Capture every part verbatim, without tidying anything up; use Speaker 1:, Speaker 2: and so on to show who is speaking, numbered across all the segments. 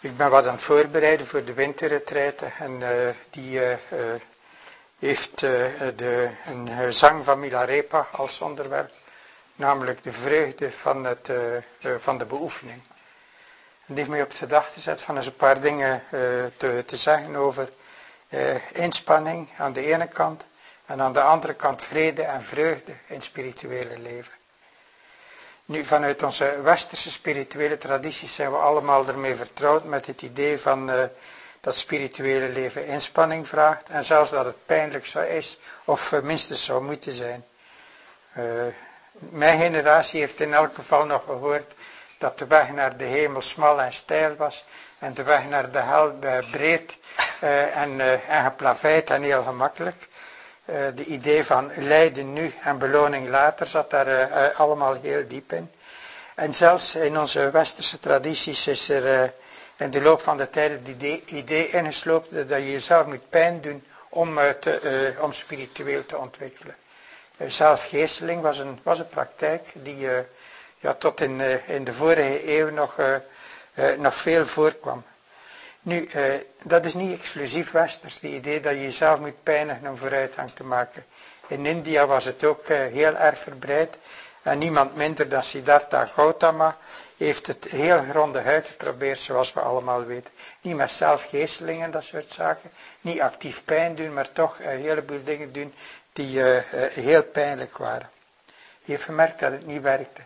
Speaker 1: Ik ben wat aan het voorbereiden voor de winterretraite en uh, die uh, uh, heeft uh, de, een uh, zang van Milarepa als onderwerp, namelijk de vreugde van, het, uh, uh, van de beoefening. En die heeft mij op de gedachte gezet van eens een paar dingen uh, te, te zeggen over uh, inspanning aan de ene kant en aan de andere kant vrede en vreugde in het spirituele leven. Nu, vanuit onze westerse spirituele tradities zijn we allemaal ermee vertrouwd met het idee van uh, dat spirituele leven inspanning vraagt en zelfs dat het pijnlijk zou is of uh, minstens zou moeten zijn. Uh, mijn generatie heeft in elk geval nog gehoord dat de weg naar de hemel smal en steil was en de weg naar de hel uh, breed uh, en, uh, en geplaveid en heel gemakkelijk. Uh, de idee van lijden nu en beloning later zat daar uh, uh, allemaal heel diep in. En zelfs in onze westerse tradities is er uh, in de loop van de tijd het idee, idee ingeslopen dat je jezelf moet pijn doen om, uh, te, uh, om spiritueel te ontwikkelen. Uh, zelfgeesteling was een, was een praktijk die uh, ja, tot in, uh, in de vorige eeuw nog, uh, uh, nog veel voorkwam. Nu, uh, dat is niet exclusief westers, die idee dat je jezelf moet pijnigen om vooruitgang te maken. In India was het ook uh, heel erg verbreid. En niemand minder dan Siddhartha Gautama heeft het heel grondig uitgeprobeerd, zoals we allemaal weten. Niet met zelfgeestelingen, dat soort zaken. Niet actief pijn doen, maar toch een heleboel dingen doen die uh, uh, heel pijnlijk waren. Je heeft gemerkt dat het niet werkte.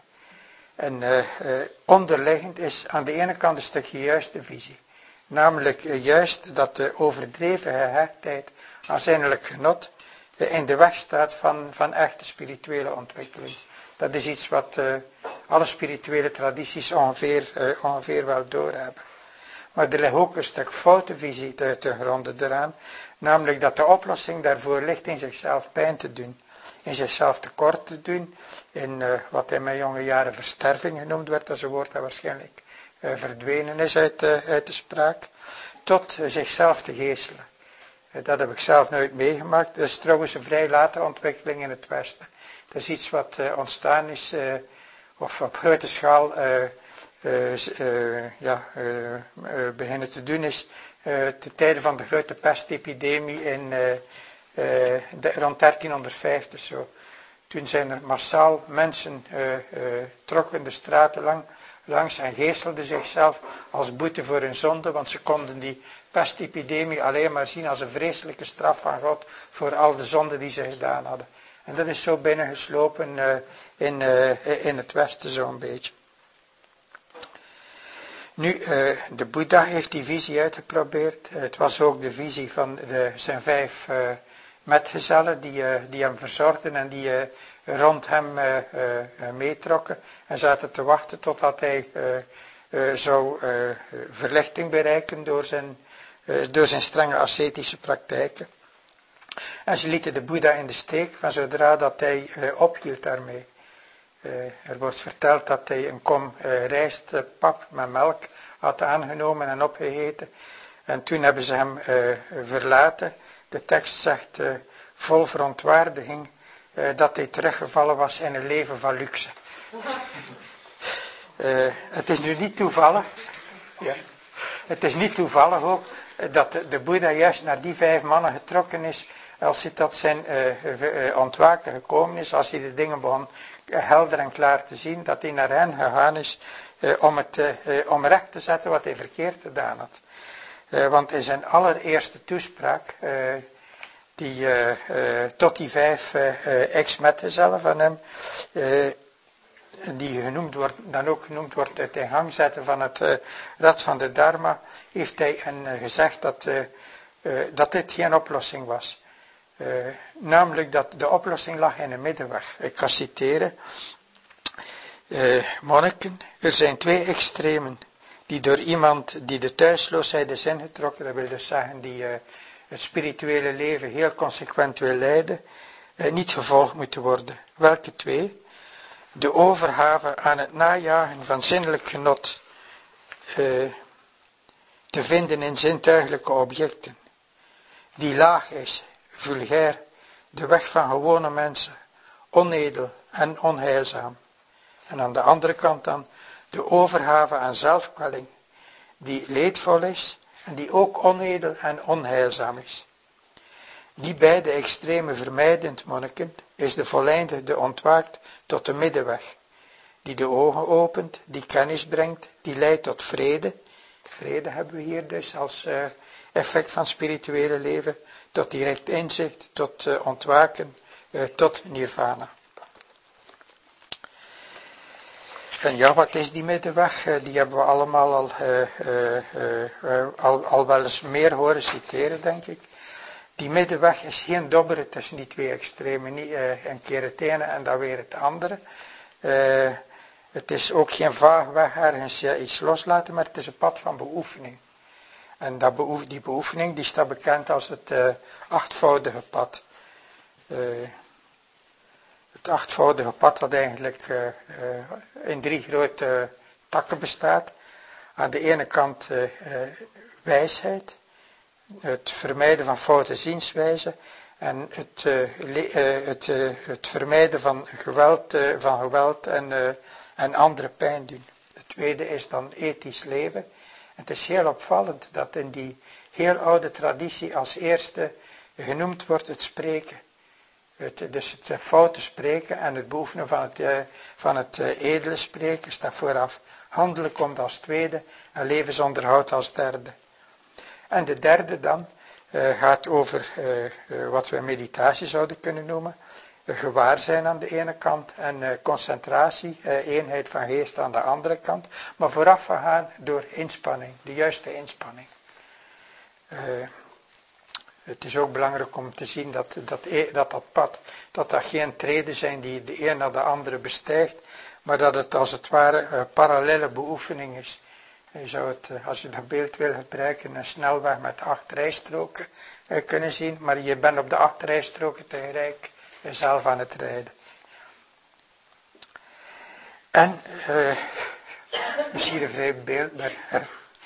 Speaker 1: En uh, uh, onderliggend is aan de ene kant een stukje juiste visie. Namelijk uh, juist dat de overdreven gehechtheid aan zinnelijk genot uh, in de weg staat van, van echte spirituele ontwikkeling. Dat is iets wat uh, alle spirituele tradities ongeveer, uh, ongeveer wel doorhebben. Maar er ligt ook een stuk foute visie te, te gronden eraan. Namelijk dat de oplossing daarvoor ligt in zichzelf pijn te doen. In zichzelf tekort te doen. In uh, wat in mijn jonge jaren versterving genoemd werd. Dat is een woord dat waarschijnlijk uh, verdwenen is uit, uh, uit de spraak. Tot uh, zichzelf te geestelen. Uh, dat heb ik zelf nooit meegemaakt. Dat is trouwens een vrij late ontwikkeling in het Westen. Dat is iets wat uh, ontstaan is, uh, of op grote schaal uh, uh, uh, ja, uh, uh, beginnen te doen is, uh, ten tijde van de grote pestepidemie in uh, uh, de, rond dertienhonderdvijftig zo. Toen zijn er massaal mensen uh, uh, trokken de straten lang, langs en geestelden zichzelf als boete voor hun zonde, want ze konden die pestepidemie alleen maar zien als een vreselijke straf van God voor al de zonden die ze gedaan hadden. En dat is zo binnengeslopen uh, in, uh, in het Westen zo'n beetje. Nu, uh, de Boeddha heeft die visie uitgeprobeerd. Uh, het was ook de visie van de, zijn vijf uh, metgezellen die, uh, die hem verzorgden en die uh, rond hem uh, uh, meetrokken. En zaten te wachten totdat hij uh, uh, zou uh, verlichting bereiken door zijn, uh, door zijn strenge ascetische praktijken. En ze lieten de Boeddha in de steek van zodra dat hij uh, ophield daarmee. Uh, er wordt verteld dat hij een kom uh, rijstpap met melk had aangenomen en opgegeten. En toen hebben ze hem uh, verlaten. De tekst zegt uh, vol verontwaardiging uh, dat hij teruggevallen was in een leven van luxe. Uh, het is nu niet toevallig. Ja. Het is niet toevallig ook dat de, de Boeddha juist naar die vijf mannen getrokken is. Als hij tot zijn uh, uh, ontwaken gekomen is, als hij de dingen begon uh, helder en klaar te zien, dat hij naar hen gegaan is uh, om, het, uh, uh, om recht te zetten wat hij verkeerd gedaan had. Uh, want in zijn allereerste toespraak, uh, die, uh, uh, tot die vijf uh, uh, ex-metgezellen van hem, uh, die genoemd wordt, dan ook genoemd wordt het in gang zetten van het uh, rad van de Dharma, heeft hij hen uh, gezegd dat, uh, uh, dat dit geen oplossing was. Uh, namelijk dat de oplossing lag in een middenweg. Ik ga citeren. Uh, monniken, er zijn twee extremen die door iemand die de thuisloosheid is ingetrokken, dat wil dus zeggen die uh, het spirituele leven heel consequent wil leiden, uh, niet gevolgd moeten worden. Welke twee? De overgave aan het najagen van zinnelijk genot, uh, te vinden in zintuigelijke objecten, die laag is, vulgair, de weg van gewone mensen, onedel en onheilzaam. En aan de andere kant dan de overgave aan zelfkwelling, die leedvol is en die ook onedel en onheilzaam is. Die beide extreme vermijdend monniken is de voleindigde ontwaakt tot de middenweg, die de ogen opent, die kennis brengt, die leidt tot vrede. Vrede hebben we hier dus als uh, effect van spirituele leven, tot direct inzicht, tot uh, ontwaken, uh, tot nirvana. En ja, wat is die middenweg? Uh, die hebben we allemaal al, uh, uh, uh, uh, al, al wel eens meer horen citeren, denk ik. Die middenweg is geen dobberen tussen die twee extremen, niet uh, een keer het ene en dan weer het andere. Uh, het is ook geen vaag weg ergens uh, iets loslaten, maar het is een pad van beoefening. En dat beoef, die beoefening die staat bekend als het uh, achtvoudige pad. Uh, het achtvoudige pad dat eigenlijk uh, uh, in drie grote uh, takken bestaat. Aan de ene kant uh, uh, wijsheid, het vermijden van foute zienswijzen en het, uh, le, uh, het, uh, het vermijden van geweld, uh, van geweld en, uh, en andere pijn doen. Het tweede is dan ethisch leven. Het is heel opvallend dat in die heel oude traditie als eerste genoemd wordt het spreken. Het, dus het foute spreken en het beoefenen van het, uh, van het uh, edele spreken staat vooraf. Handelen komt als tweede en levensonderhoud als derde. En de derde dan uh, gaat over uh, uh, wat we meditatie zouden kunnen noemen. Uh, gewaarzijn aan de ene kant en uh, concentratie, uh, eenheid van geest aan de andere kant. Maar vooraf gegaan door inspanning, de juiste inspanning. Uh, het is ook belangrijk om te zien dat dat, dat, dat pad, dat dat geen treden zijn die de een naar de andere bestijgt. Maar dat het als het ware een parallele beoefening is. Je zou het, als je dat beeld wil gebruiken, een snelweg met acht rijstroken uh, kunnen zien. Maar je bent op de acht rijstroken tegelijk zelf aan het rijden. En, uh, misschien een vreemd beeld, maar... Uh,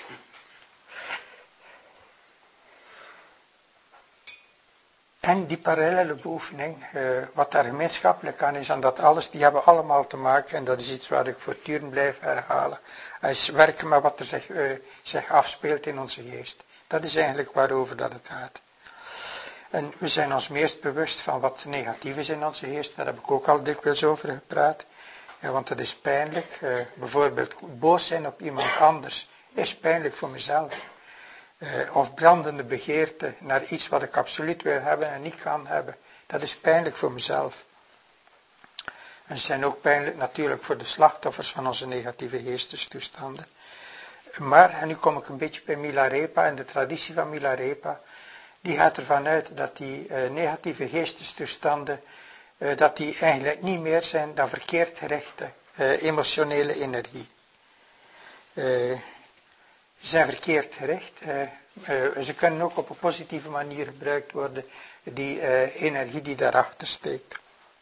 Speaker 1: en die parallele beoefening, uh, wat daar gemeenschappelijk aan is, en dat alles, die hebben allemaal te maken, en dat is iets waar ik voortdurend blijf herhalen, is werken met wat er zich, uh, zich afspeelt in onze geest. Dat is eigenlijk waarover dat het gaat. En we zijn ons meest bewust van wat negatief is in onze geest, daar heb ik ook al dikwijls over gepraat, ja, want dat is pijnlijk. Uh, bijvoorbeeld boos zijn op iemand anders is pijnlijk voor mezelf. Uh, of brandende begeerte naar iets wat ik absoluut wil hebben en niet kan hebben. Dat is pijnlijk voor mezelf. En ze zijn ook pijnlijk natuurlijk voor de slachtoffers van onze negatieve geestestoestanden. Maar, en nu kom ik een beetje bij Milarepa en de traditie van Milarepa. Die gaat ervan uit dat die uh, negatieve geestestoestanden, uh, dat die eigenlijk niet meer zijn dan verkeerd gerichte uh, emotionele energie. Uh, Ze zijn verkeerd gericht. Uh, uh, ze kunnen ook op een positieve manier gebruikt worden, die uh, energie die daarachter steekt.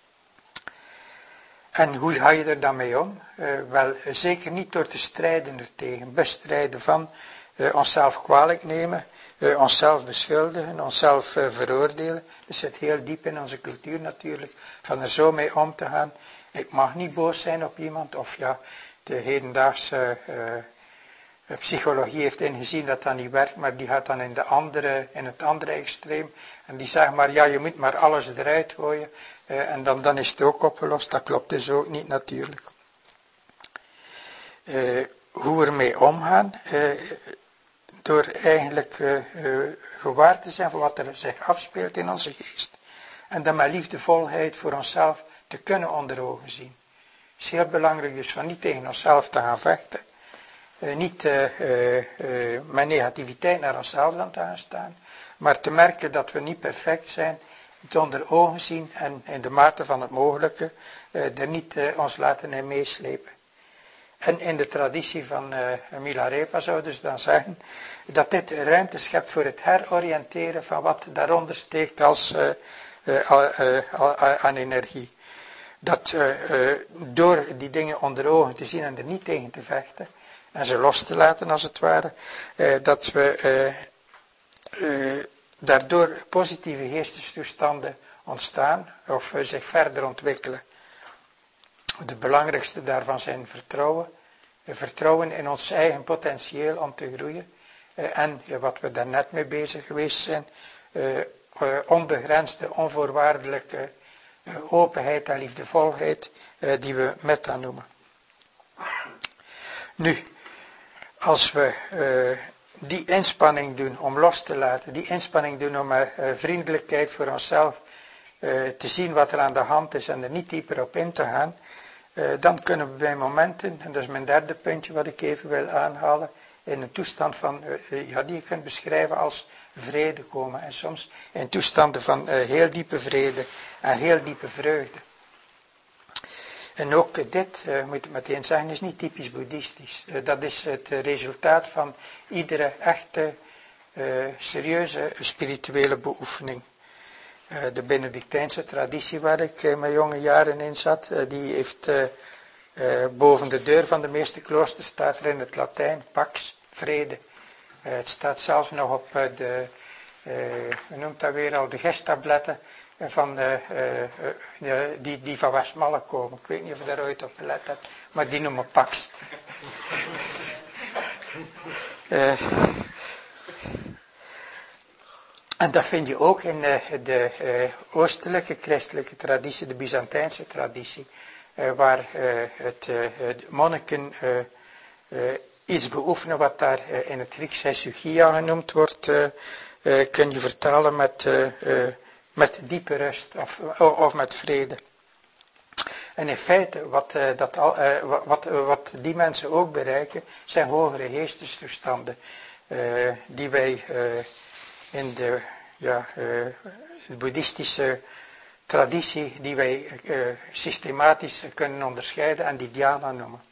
Speaker 1: En hoe ga je er dan mee om? Uh, wel, zeker niet door te strijden ertegen. Bestrijden van uh, onszelf kwalijk nemen, uh, onszelf beschuldigen, onszelf uh, veroordelen. Dat zit heel diep in onze cultuur natuurlijk, van er zo mee om te gaan. Ik mag niet boos zijn op iemand, of ja, de hedendaagse... Uh, De psychologie heeft ingezien dat dat niet werkt, maar die gaat dan in, de andere, in het andere extreem. En die zegt maar, ja, je moet maar alles eruit gooien. Uh, en dan, dan is het ook opgelost. Dat klopt dus ook niet natuurlijk. Uh, hoe we ermee omgaan, uh, door eigenlijk uh, uh, gewaar te zijn van wat er zich afspeelt in onze geest. En dan met liefdevolheid voor onszelf te kunnen onder ogen zien. Het is heel belangrijk dus van niet tegen onszelf te gaan vechten. Uh, niet uh, uh, uh, met negativiteit naar onszelf aan te gaan staan, maar te merken dat we niet perfect zijn, het onder ogen zien en in de mate van het mogelijke uh, er niet uh, ons laten in meeslepen. En in de traditie van uh, Milarepa zouden ze dan zeggen dat dit ruimte schept voor het heroriënteren van wat daaronder steekt als uh, uh, uh, uh, uh, aan energie. Dat uh, uh, door die dingen onder ogen te zien en er niet tegen te vechten, en ze los te laten als het ware, eh, dat we eh, eh, daardoor positieve geestestoestanden ontstaan of eh, zich verder ontwikkelen. De belangrijkste daarvan zijn vertrouwen, vertrouwen in ons eigen potentieel om te groeien. Uh, en uh, wat we daar net mee bezig geweest zijn, uh, uh, onbegrensde, onvoorwaardelijke uh, openheid en liefdevolheid uh, die we metta noemen. Nu, als we uh, die inspanning doen om los te laten, die inspanning doen om uh, vriendelijkheid voor onszelf uh, te zien wat er aan de hand is en er niet dieper op in te gaan, uh, dan kunnen we bij momenten, en dat is mijn derde puntje wat ik even wil aanhalen, in een toestand van, uh, ja, die je kunt beschrijven als vrede komen. En soms in toestanden van uh, heel diepe vrede en heel diepe vreugde. En ook dit, uh, moet ik meteen zeggen, is niet typisch boeddhistisch. Uh, dat is het uh, resultaat van iedere echte, uh, serieuze spirituele beoefening. Uh, de Benedictijnse traditie waar ik uh, mijn jonge jaren in zat, uh, die heeft uh, uh, boven de deur van de meeste kloosters staat er in het Latijn, pax, vrede. Uh, het staat zelfs nog op uh, de, uh, hoe noemt dat weer al, de gesttabletten van uh, uh, uh, die, die van Westmalle komen. Ik weet niet of je daar ooit op gelet hebt, maar die noemen pax. uh, en dat vind je ook in uh, de uh, oostelijke christelijke traditie, de Byzantijnse traditie, uh, waar uh, het uh, de monniken uh, uh, iets beoefenen wat daar uh, in het Grieks hesychia genoemd wordt, uh, uh, kun je vertalen met, uh, uh, met diepe rust of, of met vrede. En in feite, wat, uh, dat al, uh, wat, uh, wat die mensen ook bereiken, zijn hogere geestestoestanden, uh, die wij uh, in de, ja, uh, de boeddhistische traditie, die wij uh, systematisch kunnen onderscheiden en die dhyana noemen.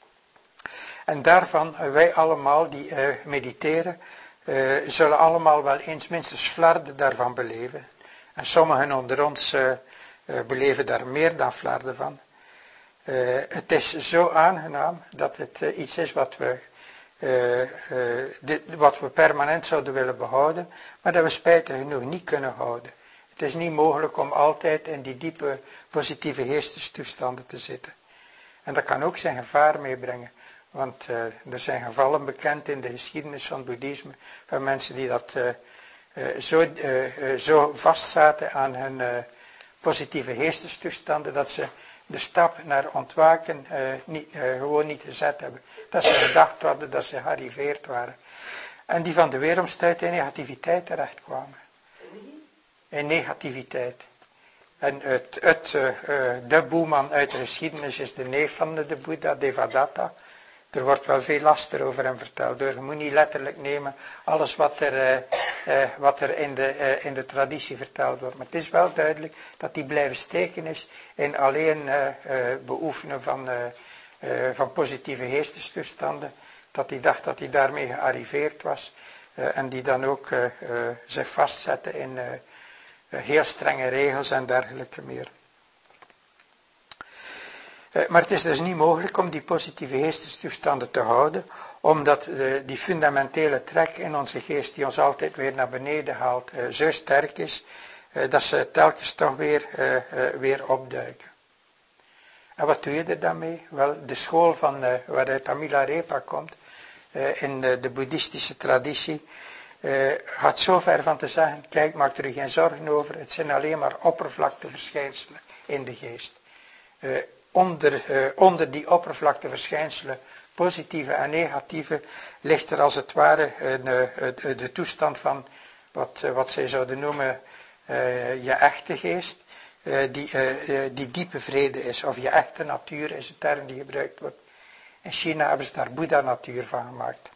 Speaker 1: En daarvan, uh, wij allemaal die uh, mediteren, uh, zullen allemaal wel eens minstens flarden daarvan beleven. En sommigen onder ons uh, uh, beleven daar meer dan flarden van. Uh, het is zo aangenaam dat het uh, iets is wat we, uh, uh, dit, wat we permanent zouden willen behouden, maar dat we spijtig genoeg niet kunnen houden. Het is niet mogelijk om altijd in die diepe positieve geestestoestanden te zitten. En dat kan ook zijn gevaar meebrengen. Want uh, er zijn gevallen bekend in de geschiedenis van het boeddhisme van mensen die dat uh, uh, zo, uh, uh, zo vastzaten aan hun uh, positieve geestestoestanden dat ze de stap naar ontwaken uh, niet, uh, gewoon niet gezet hebben. Dat ze gedacht hadden dat ze gearriveerd waren. En die van de weeromstuit in negativiteit terechtkwamen. In negativiteit. En het, het, uh, uh, de boeman uit de geschiedenis is de neef van de Boeddha, Devadatta. Er wordt wel veel laster over hem verteld. Je moet niet letterlijk nemen alles wat er, uh, uh, wat er in, de, uh, in de traditie verteld wordt. Maar het is wel duidelijk dat hij blijven steken is in alleen uh, uh, beoefenen van, uh, uh, van positieve geestestoestanden. Dat hij dacht dat hij daarmee gearriveerd was. Uh, en die dan ook uh, uh, zich vastzetten in uh, uh, heel strenge regels en dergelijke meer. Maar het is dus niet mogelijk om die positieve geestestoestanden te houden, omdat de, die fundamentele trek in onze geest die ons altijd weer naar beneden haalt, uh, zo sterk is, uh, dat ze telkens toch weer, uh, uh, weer opduiken. En wat doe je er dan mee? Wel, de school van, uh, waaruit Milarepa komt, uh, in uh, de boeddhistische traditie, uh, gaat zo ver van te zeggen, kijk, maak er geen zorgen over, het zijn alleen maar oppervlakteverschijnselen in de geest. Uh, Onder, uh, onder die oppervlakteverschijnselen, positieve en negatieve, ligt er als het ware een, uh, de toestand van wat, uh, wat zij zouden noemen uh, je echte geest, uh, die, uh, uh, die diepe vrede is, of je echte natuur is de term die gebruikt wordt. In China hebben ze daar Boeddha-natuur van gemaakt.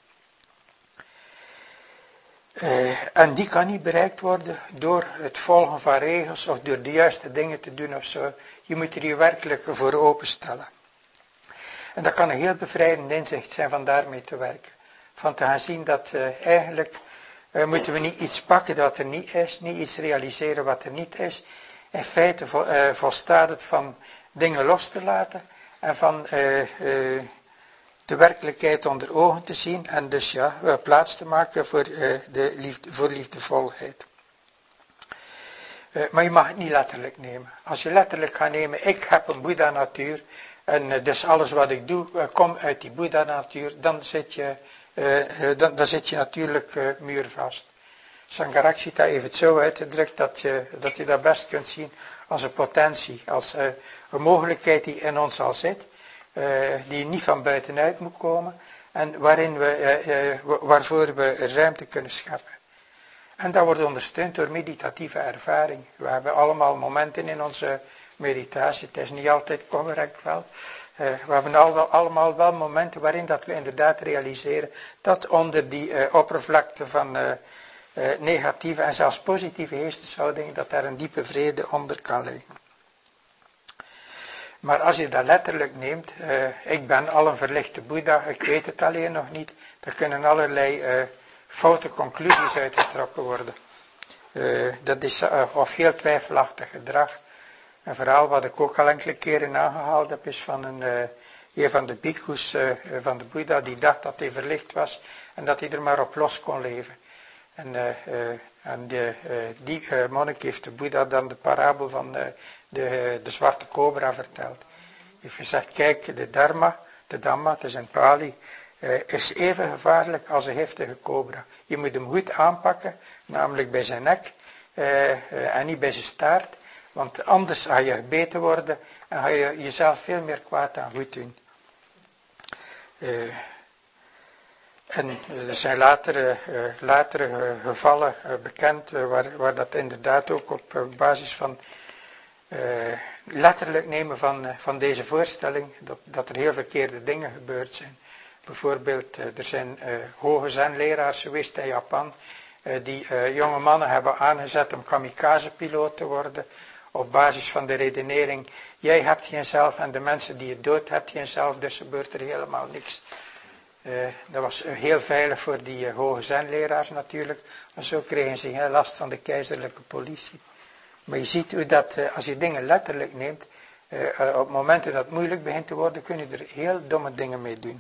Speaker 1: Uh, en die kan niet bereikt worden door het volgen van regels of door de juiste dingen te doen of zo. Je moet er je werkelijk voor openstellen. En dat kan een heel bevrijdend inzicht zijn van daarmee te werken. Van te gaan zien dat uh, eigenlijk uh, moeten we niet iets pakken dat er niet is, niet iets realiseren wat er niet is. In feite vol, uh, volstaat het van dingen los te laten en van uh, uh, de werkelijkheid onder ogen te zien en dus ja, plaats te maken voor, uh, de liefde, voor liefdevolheid. Uh, maar je mag het niet letterlijk nemen. Als je letterlijk gaat nemen, ik heb een Boeddha-natuur En uh, dus alles wat ik doe, uh, komt uit die Boeddha-natuur, dan zit je, uh, uh, dan, dan zit je natuurlijk uh, muurvast. Sangharakshita heeft het zo uitgedrukt dat je, dat je dat best kunt zien als een potentie, als uh, een mogelijkheid die in ons al zit, uh, die niet van buitenuit moet komen en waarin we, uh, uh, waarvoor we ruimte kunnen scheppen. En dat wordt ondersteund door meditatieve ervaring. We hebben allemaal momenten in onze meditatie, het is niet altijd correct wel. Uh, we hebben al wel, allemaal wel momenten waarin dat we inderdaad realiseren dat onder die uh, oppervlakte van uh, uh, negatieve en zelfs positieve geesteshouding, dat daar een diepe vrede onder kan liggen. Maar als je dat letterlijk neemt, uh, ik ben al een verlichte Boeddha, ik weet het alleen nog niet, er kunnen allerlei uh, foute conclusies uitgetrokken worden. Uh, dat is uh, of heel twijfelachtig gedrag. Een verhaal wat ik ook al enkele keren aangehaald heb, is van een, uh, een van de bhikkhus uh, van de Boeddha, die dacht dat hij verlicht was en dat hij er maar op los kon leven. En, uh, uh, en de, uh, die uh, monnik heeft de Boeddha dan de parabel van uh, de, de zwarte cobra verteld. Hij heeft gezegd, kijk, de dharma, de dhamma, het is in Pali, uh, is even gevaarlijk als een giftige cobra. Je moet hem goed aanpakken, namelijk bij zijn nek uh, uh, en niet bij zijn staart. Want anders ga je gebeten worden en ga je jezelf veel meer kwaad aan goed doen. Uh, en er zijn latere, uh, latere gevallen uh, bekend uh, waar, waar dat inderdaad ook op uh, basis van uh, letterlijk nemen van, uh, van deze voorstelling, dat, dat er heel verkeerde dingen gebeurd zijn. Bijvoorbeeld, uh, er zijn uh, hoge zenleraars geweest in Japan, uh, die uh, jonge mannen hebben aangezet om kamikaze-piloot te worden. Op basis van de redenering, jij hebt geen zelf en de mensen die je dood hebt geen zelf, dus gebeurt er helemaal niks. Uh, dat was heel veilig voor die uh, hoge zenleraars natuurlijk, maar zo kregen ze geen last van de keizerlijke politie. Maar je ziet hoe dat, uh, als je dingen letterlijk neemt, uh, uh, op momenten dat het moeilijk begint te worden, kun je er heel domme dingen mee doen.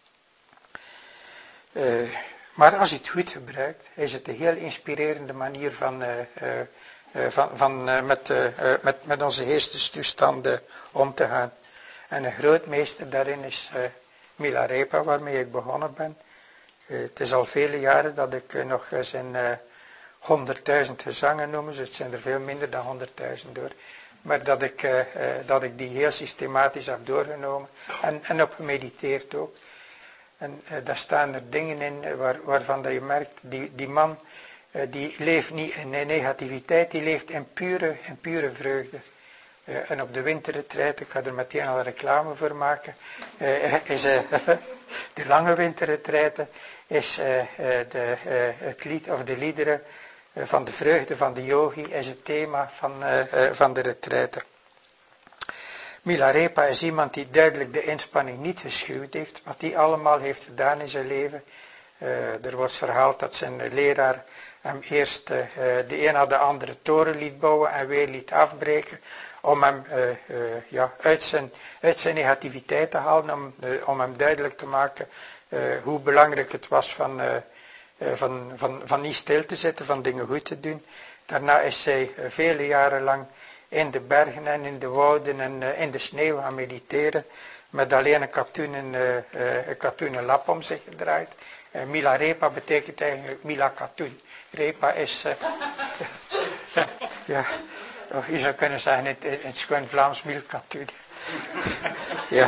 Speaker 1: Uh, maar als je het goed gebruikt, is het een heel inspirerende manier van... Uh, uh, Uh, van, van, uh, met, uh, uh, met, met onze geestestoestanden om te gaan. En een grootmeester daarin is uh, Milarepa, waarmee ik begonnen ben. Uh, het is al vele jaren dat ik uh, nog uh, zijn uh, honderdduizend gezangen noem, dus het zijn er veel minder dan honderdduizend door. Maar dat ik, uh, uh, dat ik die heel systematisch heb doorgenomen en, en op gemediteerd ook. En uh, daar staan er dingen in waar, waarvan dat je merkt, die, die man... Uh, die leeft niet in negativiteit, die leeft in pure, in pure vreugde. Uh, en op de winterretreat, ik ga er meteen al reclame voor maken, uh, is uh, de lange winterretreat is uh, uh, de, uh, het lied of de liederen uh, van de vreugde van de yogi is het thema van, uh, uh, van de retreat. Milarepa is iemand die duidelijk de inspanning niet geschuwd heeft, wat hij allemaal heeft gedaan in zijn leven. Uh, er wordt verhaald dat zijn leraar hem eerst uh, de een na de andere toren liet bouwen en weer liet afbreken, om hem uh, uh, ja, uit, zijn, uit zijn negativiteit te halen, om, uh, om hem duidelijk te maken uh, hoe belangrijk het was van, uh, uh, van, van, van niet stil te zitten, van dingen goed te doen. Daarna is zij uh, vele jaren lang in de bergen en in de wouden en uh, in de sneeuw gaan mediteren, met alleen een katoenen, uh, uh, een katoenen lap om zich gedraaid. Uh, Milarepa betekent eigenlijk Mila katoen. Repa is, uh, ja, ja, of je zou kunnen zeggen in, in het schoon Vlaams milkatoen. Ja.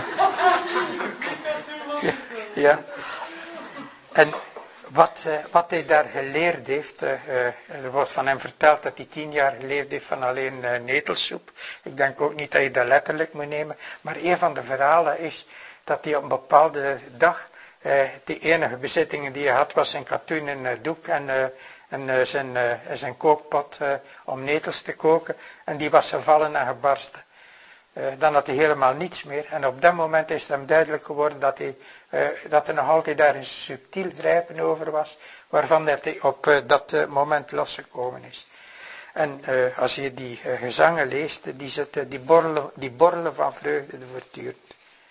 Speaker 1: Ja, ja. En wat, uh, wat hij daar geleerd heeft, uh, uh, er wordt van hem verteld dat hij tien jaar geleerd heeft van alleen uh, netelsoep. Ik denk ook niet dat je dat letterlijk moet nemen, maar een van de verhalen is dat hij op een bepaalde dag, uh, de enige bezittingen die hij had was zijn katoenen uh, doek en... Uh, En uh, zijn, uh, zijn kookpot uh, om netels te koken. En die was gevallen en gebarsten. Uh, dan had hij helemaal niets meer. En op dat moment is het hem duidelijk geworden dat, hij, uh, dat er nog altijd daar een subtiel grijpen over was. Waarvan hij op uh, dat uh, moment losgekomen is. En uh, als je die uh, gezangen leest, die, zitten, die, borrelen, die borrelen van vreugde voortdurend.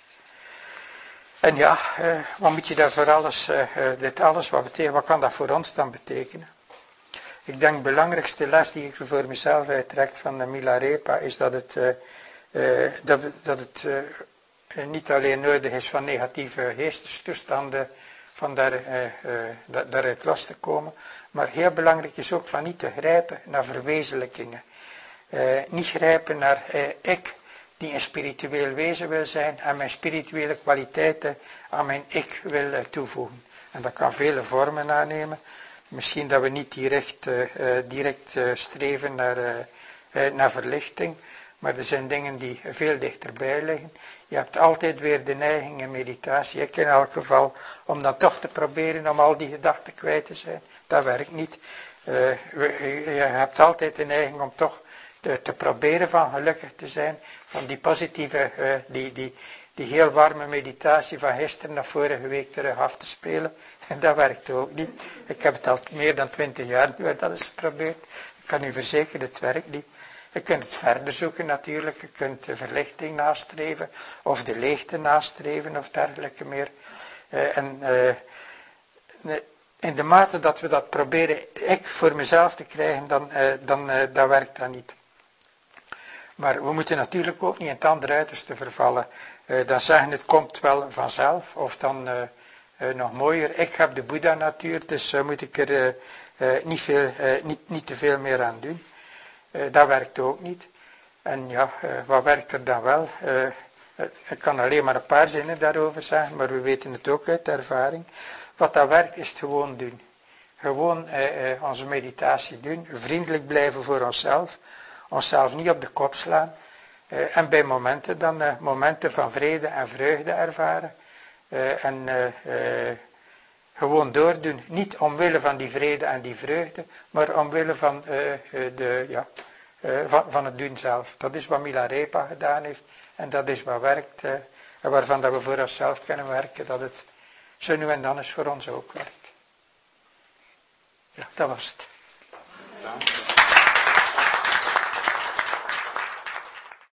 Speaker 1: En ja, uh, wat moet je daar voor alles, uh, uh, dit alles, wat, betekent, wat kan dat voor ons dan betekenen? Ik denk de belangrijkste les die ik voor mezelf uittrek van de Milarepa is dat het, uh, uh, dat, dat het uh, niet alleen nodig is van negatieve geestestoestanden, van daar, uh, uh, daaruit los te komen, maar heel belangrijk is ook van niet te grijpen naar verwezenlijkingen. Uh, niet grijpen naar uh, ik, die een spiritueel wezen wil zijn en mijn spirituele kwaliteiten aan mijn ik wil uh, toevoegen. En dat kan vele vormen aannemen. Misschien dat we niet direct, uh, uh, direct uh, streven naar, uh, uh, naar verlichting, maar er zijn dingen die veel dichterbij liggen. Je hebt altijd weer de neiging in meditatie, ik in elk geval, om dan toch te proberen om al die gedachten kwijt te zijn. Dat werkt niet. Uh, je hebt altijd de neiging om toch te, te proberen van gelukkig te zijn, van die positieve, uh, die, die, die heel warme meditatie van gisteren naar vorige week terug af te spelen. En dat werkt ook niet. Ik heb het al meer dan twintig jaar nu dat eens geprobeerd. Ik kan u verzekeren, het werkt niet. Je kunt het verder zoeken natuurlijk, je kunt de verlichting nastreven, of de leegte nastreven, of dergelijke meer. Uh, en uh, in de mate dat we dat proberen, ik voor mezelf te krijgen, dan, uh, dan uh, dat werkt dat niet. Maar we moeten natuurlijk ook niet in het andere uiterste vervallen. Uh, dan zeggen het komt wel vanzelf, of dan uh, uh, nog mooier, ik heb de Boeddha-natuur, dus uh, moet ik er uh, uh, niet, veel, uh, niet, niet te veel meer aan doen. Uh, dat werkt ook niet. En ja, uh, wat werkt er dan wel? Uh, ik kan alleen maar een paar zinnen daarover zeggen, maar we weten het ook uit ervaring. Wat dat werkt is het gewoon doen. Gewoon uh, uh, onze meditatie doen, vriendelijk blijven voor onszelf, onszelf niet op de kop slaan. Uh, en bij momenten dan uh, momenten van vrede en vreugde ervaren. Uh, en uh, uh, gewoon doordoen. Niet omwille van die vrede en die vreugde, maar omwille van, uh, uh, de, ja, uh, van, van het doen zelf. Dat is wat Milarepa gedaan heeft. En dat is wat werkt. Uh, en waarvan dat we voor onszelf kunnen werken. Dat het zo nu en dan eens voor ons ook werkt. Ja, dat was het. Dank.